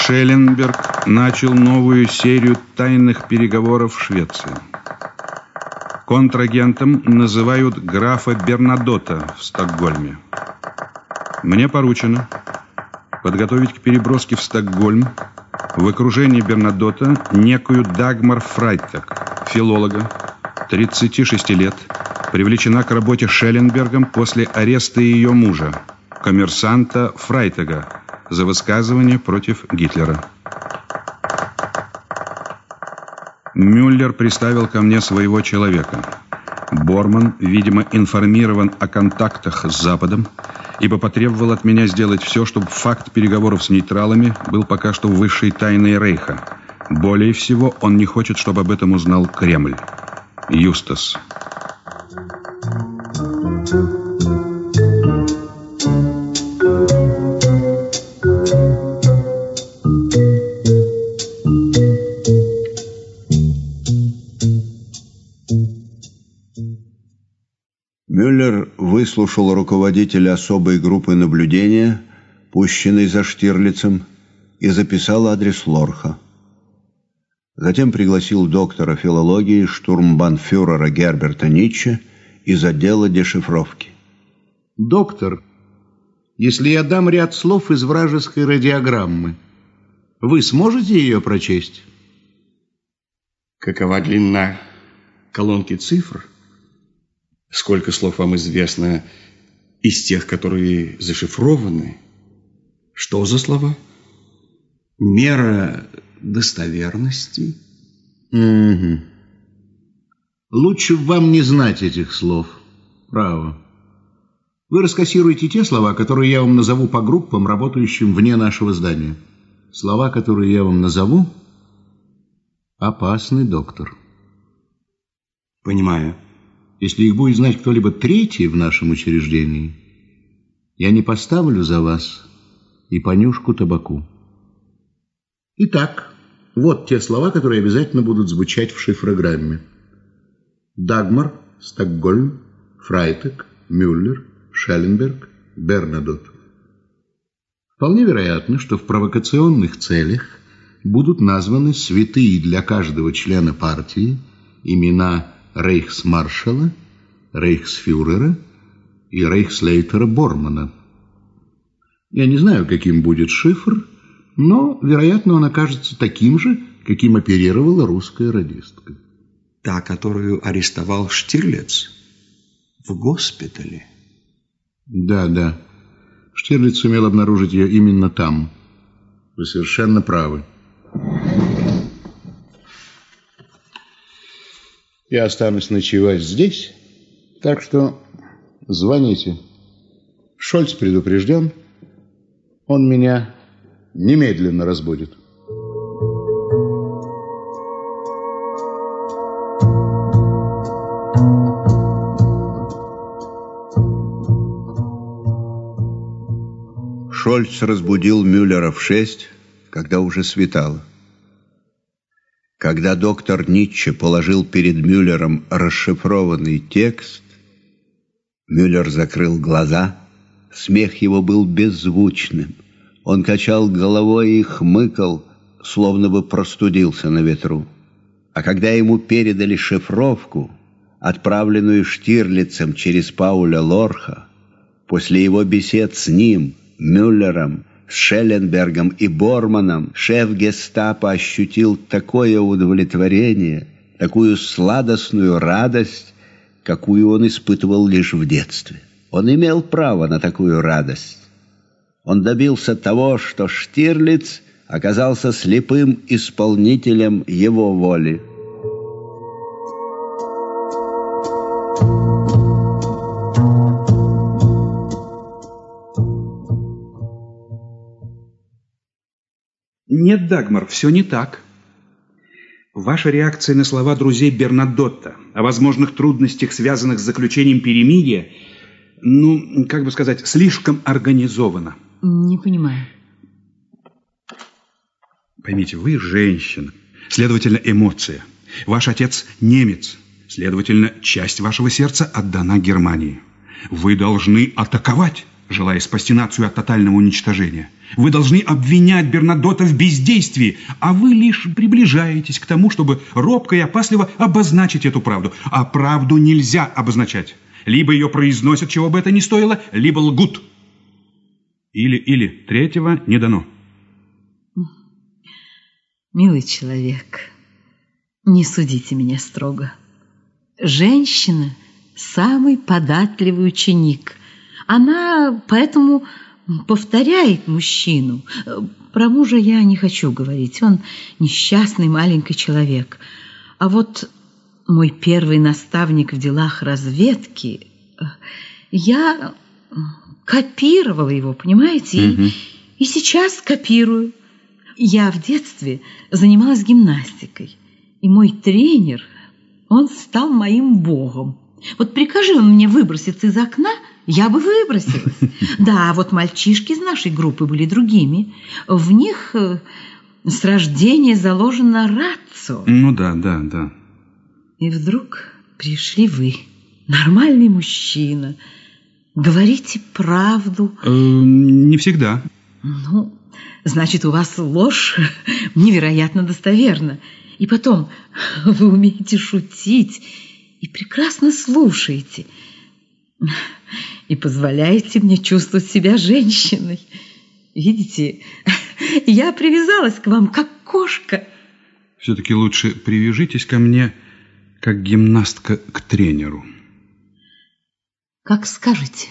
Шелленберг начал новую серию тайных переговоров в Швеции. Контрагентом называют графа Бернадотта в Стокгольме. Мне поручено подготовить к переброске в Стокгольм в окружении Бернадотта некую Дагмар Фрайтек, филолога, 36 лет, привлечена к работе Шелленбергом после ареста ее мужа, коммерсанта Фрайтега, за высказывание против Гитлера. Мюллер приставил ко мне своего человека. Борман, видимо, информирован о контактах с Западом, ибо потребовал от меня сделать все, чтобы факт переговоров с нейтралами был пока что высшей тайной Рейха. Более всего, он не хочет, чтобы об этом узнал Кремль. Юстас. Мюллер выслушал руководителя особой группы наблюдения, пущенной за Штирлицем, и записал адрес Лорха. Затем пригласил доктора филологии штурмбанфюрера Герберта Ницше из отдела дешифровки. Доктор, если я дам ряд слов из вражеской радиограммы, вы сможете ее прочесть? Какова длина колонки цифр? Сколько слов вам известно из тех, которые зашифрованы? Что за слова? Мера достоверности? Угу. Лучше вам не знать этих слов. Право. Вы раскассируете те слова, которые я вам назову по группам, работающим вне нашего здания. Слова, которые я вам назову, опасны, доктор. Понимаю. Если их будет знать кто-либо третий в нашем учреждении, я не поставлю за вас и понюшку табаку. Итак, вот те слова, которые обязательно будут звучать в шифрограмме. Дагмар, Стокгольм, Фрайтек, Мюллер, Шелленберг, Бернадотт. Вполне вероятно, что в провокационных целях будут названы святые для каждого члена партии имена рейхсмаршала, рейхсфюрера и рейхслейтера Бормана. Я не знаю, каким будет шифр, но, вероятно, он окажется таким же, каким оперировала русская радистка. Та, которую арестовал Штирлиц в госпитале? Да. Штирлиц сумел обнаружить ее именно там. Вы совершенно правы. Я останусь ночевать здесь, так что звоните. Шольц предупрежден, он меня немедленно разбудит. Шольц разбудил Мюллера в 6, когда уже светало. Когда доктор Ницше положил перед Мюллером расшифрованный текст, Мюллер закрыл глаза. Смех его был беззвучным. Он качал головой и хмыкал, словно бы простудился на ветру. А когда ему передали шифровку, отправленную Штирлицем через Пауля Лорха, после его бесед с ним, Мюллером, с Шелленбергом и Борманом, шеф гестапо ощутил такое удовлетворение, такую сладостную радость, какую он испытывал лишь в детстве. Он имел право на такую радость. Он добился того, что Штирлиц оказался слепым исполнителем его воли. Нет, Дагмар, все не так. Ваша реакция на слова друзей Бернадотта о возможных трудностях, связанных с заключением перемирия, слишком организована. Не понимаю. Поймите, вы женщина, следовательно, эмоция. Ваш отец немец, следовательно, часть вашего сердца отдана Германии. Вы должны атаковать, желая спасти нацию от тотального уничтожения. Вы должны обвинять Бернадотта в бездействии, а вы лишь приближаетесь к тому, чтобы робко и опасливо обозначить эту правду. А правду нельзя обозначать. Либо ее произносят, чего бы это ни стоило, либо лгут. Или третьего не дано. Милый человек, не судите меня строго. Женщина – самый податливый ученик. Она поэтому повторяет мужчину. Про мужа я не хочу говорить. Он несчастный маленький человек. А вот мой первый наставник в делах разведки, я копировала его, понимаете? И сейчас копирую. Я в детстве занималась гимнастикой. И мой тренер, он стал моим богом. Вот прикажи он мне выброситься из окна, я бы выбросилась. Да, вот мальчишки из нашей группы были другими. В них с рождения заложено рацио. Ну да. И вдруг пришли вы, нормальный мужчина. Говорите правду. Не всегда. Ну, значит, у вас ложь невероятно достоверна. И потом, вы умеете шутить и прекрасно слушаете. И позволяете мне чувствовать себя женщиной. Видите, я привязалась к вам, как кошка. Все-таки лучше привяжитесь ко мне, как гимнастка к тренеру. Как скажете.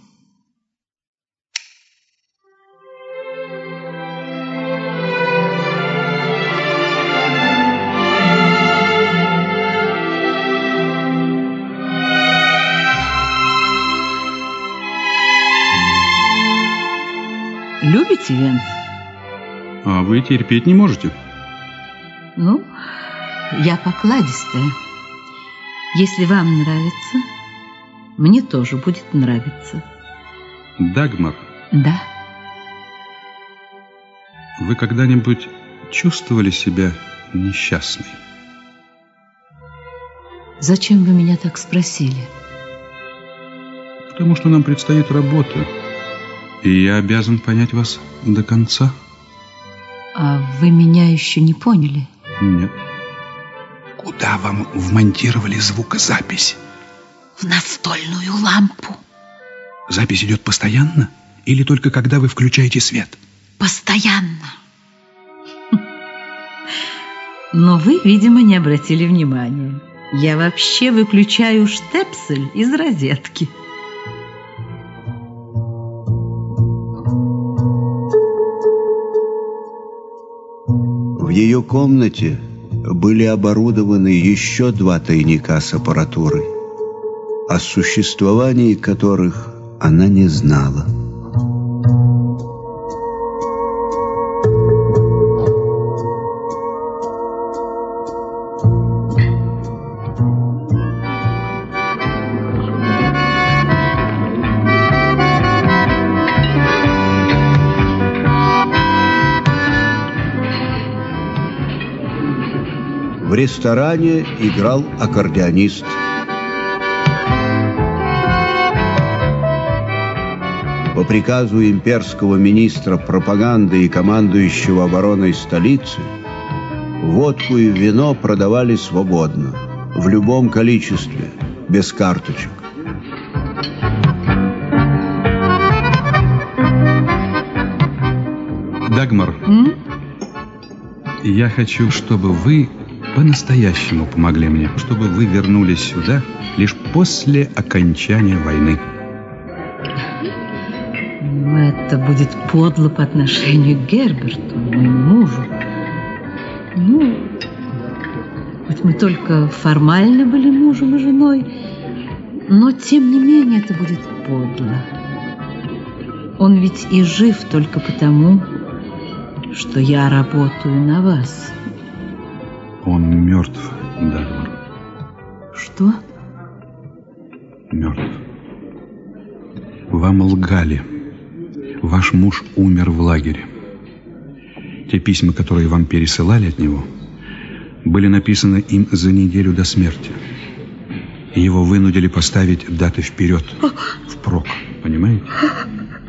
Любите Венц? А вы терпеть не можете? Ну, я покладистая. Если вам нравится, мне тоже будет нравиться. Дагмар? Да. Вы когда-нибудь чувствовали себя несчастной? Зачем вы меня так спросили? Потому что нам предстоит работа. И я обязан понять вас до конца. А вы меня еще не поняли? Нет. Куда вам вмонтировали звукозапись? В настольную лампу. Запись идет постоянно? Или только когда вы включаете свет? Постоянно. Но вы, видимо, не обратили внимания. Я вообще выключаю штепсель из розетки. В ее комнате были оборудованы еще 2 тайника с аппаратурой, о существовании которых она не знала. В ресторане играл аккордеонист. По приказу имперского министра пропаганды и командующего обороной столицы водку и вино продавали свободно, в любом количестве, без карточек. Дагмар, я хочу, чтобы вы по-настоящему помогли мне, чтобы вы вернулись сюда лишь после окончания войны. Это будет подло по отношению к Герберту, моему мужу. Ну, хоть мы только формально были мужем и женой, но тем не менее это будет подло. Он ведь и жив только потому, что я работаю на вас. Он мертв, Дагмар. Что? Мертв. Вам лгали. Ваш муж умер в лагере. Те письма, которые вам пересылали от него, были написаны им за неделю до смерти. Его вынудили поставить даты вперед, впрок, понимаете?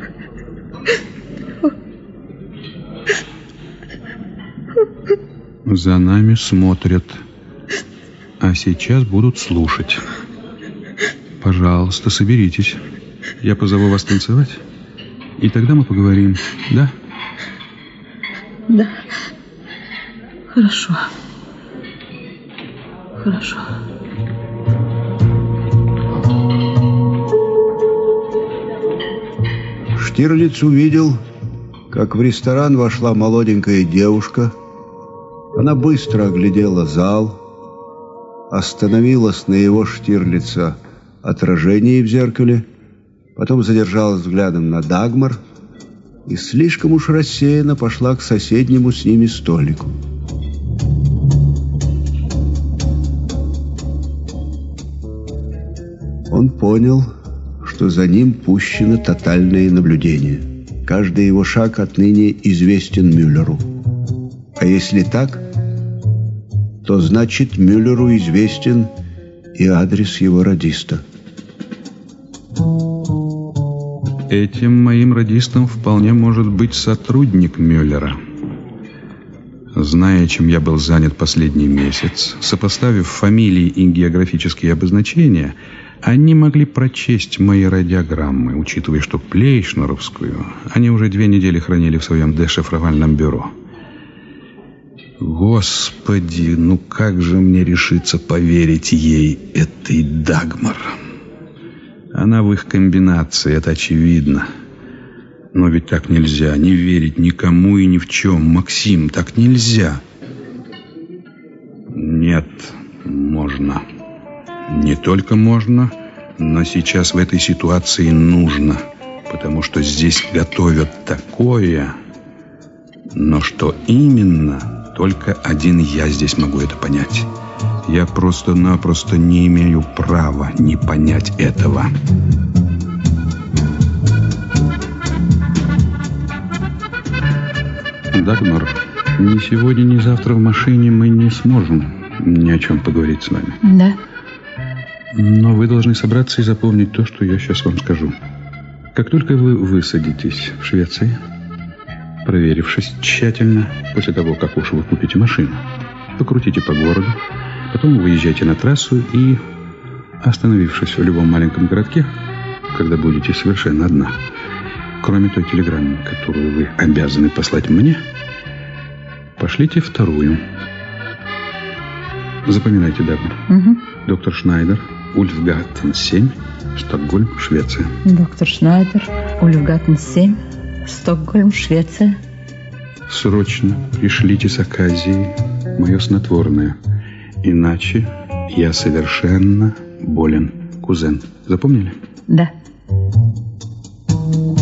За нами смотрят. А сейчас будут слушать. Пожалуйста, соберитесь. Я позову вас танцевать. И тогда мы поговорим. Да? Да. Хорошо. Хорошо. Штирлиц увидел, как в ресторан вошла молоденькая девушка. Она быстро оглядела зал, остановилась на его, Штирлица, отражении в зеркале, потом задержалась взглядом на Дагмар и слишком уж рассеянно пошла к соседнему с ними столику. Он понял, что за ним пущено тотальное наблюдение. Каждый его шаг отныне известен Мюллеру. А если так, то значит Мюллеру известен и адрес его радиста. Этим моим радистом вполне может быть сотрудник Мюллера. Зная, чем я был занят последний месяц, сопоставив фамилии и географические обозначения, они могли прочесть мои радиограммы, учитывая, что Плейшнеровскую они уже 2 недели хранили в своем дешифровальном бюро. Господи, ну как же мне решиться поверить ей, этой Дагмар? Она в их комбинации, это очевидно. Но ведь так нельзя, не верить никому и ни в чем. Максим, так нельзя. Нет, можно. Не только можно, но сейчас в этой ситуации нужно. Потому что здесь готовят такое. Но что именно, только один я здесь могу это понять. Я просто-напросто не имею права не понять этого. Дагмар, ни сегодня, ни завтра в машине мы не сможем ни о чем поговорить с вами. Да. Но вы должны собраться и запомнить то, что я сейчас вам скажу. Как только вы высадитесь в Швеции, проверившись тщательно, после того, как уж вы купите машину, покрутите по городу, потом выезжайте на трассу и, остановившись в любом маленьком городке, когда будете совершенно одна, кроме той телеграммы, которую вы обязаны послать мне, пошлите вторую. Запоминайте, Дагмар. Угу. Доктор Шнайдер, Ульфгаттен 7, Стокгольм, Швеция. Доктор Шнайдер, Ульфгаттен 7, Стокгольм, Швеция. Срочно пришлите с Аказии мое снотворное. Иначе я совершенно болен, кузен. Запомнили? Да.